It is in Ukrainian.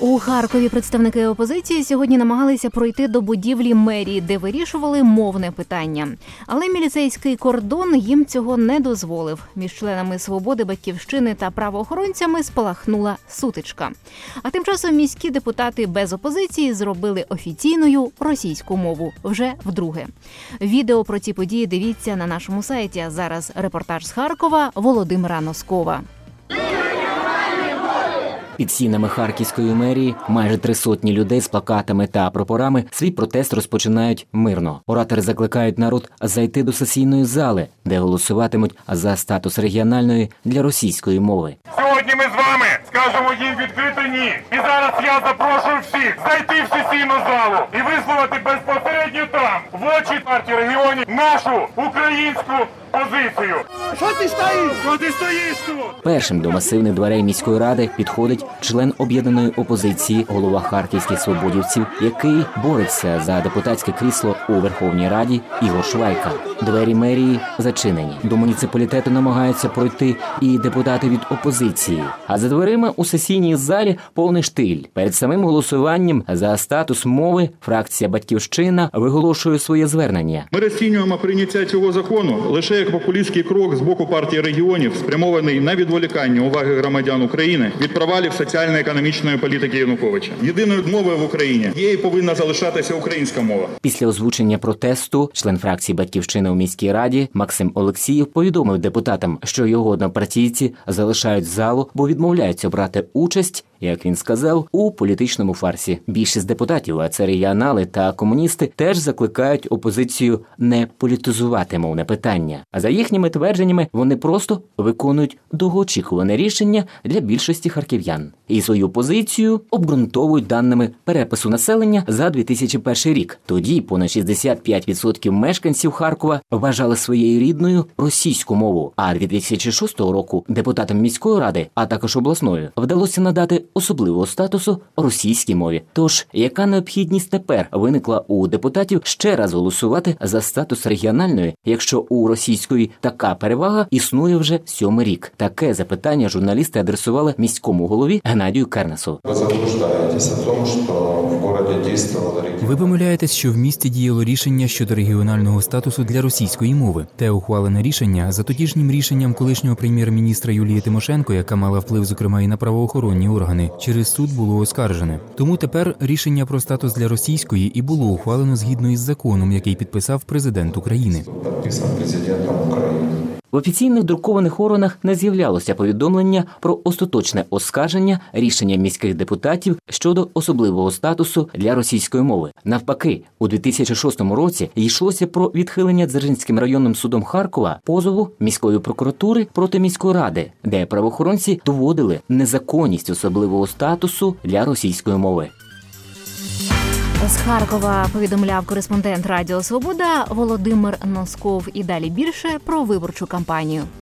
У Харкові представники опозиції сьогодні намагалися пройти до будівлі мерії, де вирішували мовне питання. Але міліцейський кордон їм цього не дозволив. Між членами «Свободи», «Батьківщини» та правоохоронцями спалахнула сутичка. А тим часом міські депутати без опозиції зробили офіційною російську мову. Вже вдруге. Відео про ці події дивіться на нашому сайті. А зараз репортаж з Харкова Володимира Носкова. Під стінами Харківської мерії майже 300 людей з плакатами та прапорами свій протест розпочинають мирно. Оратори закликають народ зайти до сесійної зали, де голосуватимуть за статус регіональної для російської мови. Сьогодні ми з вами скажемо їм відкрито ні. І зараз я запрошую всіх зайти в сесійну залу і висловити безпосередньо там, в очі партії регіонів, нашу українську позицію. Що ти стоїш? Що ти стоїш тут? Першим до масивних дверей міської ради підходить член об'єднаної опозиції, голова харківських свободівців, який бореться за депутатське крісло у Верховній Раді, Ігор Швайка. Двері мерії зачинені. До муніципалітету намагаються пройти і депутати від опозиції. А за дверима у сесійній залі повний штиль. Перед самим голосуванням за статус мови фракція «Батьківщина» виголошує своє звернення. Ми розцінюємо прийняття цього закону лише як популістський крок з боку партії регіонів, спрямований на відволікання уваги громадян України від провалів соціально-економічної політики Януковича. Єдиною мовою в Україні є і повинна залишатися українська мова. Після озвучення протесту член фракції «Батьківщина» у міській раді Максим Олексієв повідомив депутатам, що його однопартійці залишають залу, бо відмовляються брати участь, як він сказав, у політичному фарсі. Більшість депутатів, а це регіонали та комуністи, теж закликають опозицію не політизувати мовне питання. А за їхніми твердженнями, вони просто виконують довгоочікуване рішення для більшості харків'ян. І свою позицію обґрунтовують даними перепису населення за 2001 рік. Тоді понад 65% мешканців Харкова вважали своєю рідною російську мову. А 2006 року депутатам міської ради, а також обласної, вдалося надати особливого статусу російській мові. Тож, яка необхідність тепер виникла у депутатів ще раз голосувати за статус регіональної, якщо у російської така перевага існує вже 7-й рік? Таке запитання журналісти адресували міському голові Геннадію Кернесу. Ви помиляєтесь, що в місті діяло рішення щодо регіонального статусу для російської мови. Те ухвалене рішення за тодішнім рішенням колишнього прем'єр-міністра Юлії Тимошенко, яка мала вплив, зокрема, і на правоохоронні органи, через суд було оскаржене. Тому тепер рішення про статус для російської і було ухвалено згідно із законом, який підписав президент України. В офіційних друкованих органах не з'являлося повідомлення про остаточне оскарження рішення міських депутатів щодо особливого статусу для російської мови. Навпаки, у 2006 році йшлося про відхилення Дзержинським районним судом Харкова позову міської прокуратури проти міської ради, де правоохоронці доводили незаконність особливого статусу для російської мови. З Харкова повідомляв кореспондент Радіо Свобода Володимир Носков. І далі більше про виборчу кампанію.